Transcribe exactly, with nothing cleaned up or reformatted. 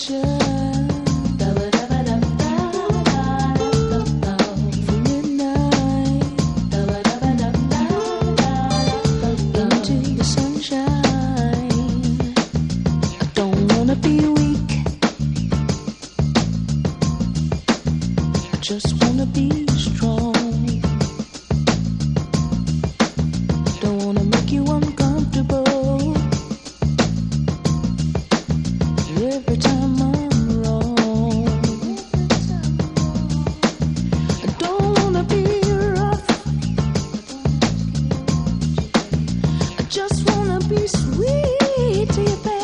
Just wanna be strong. Don't wanna make you uncomfortable. Every time I'm wrong, I don't wanna be rough. I just wanna be sweet to you, baby.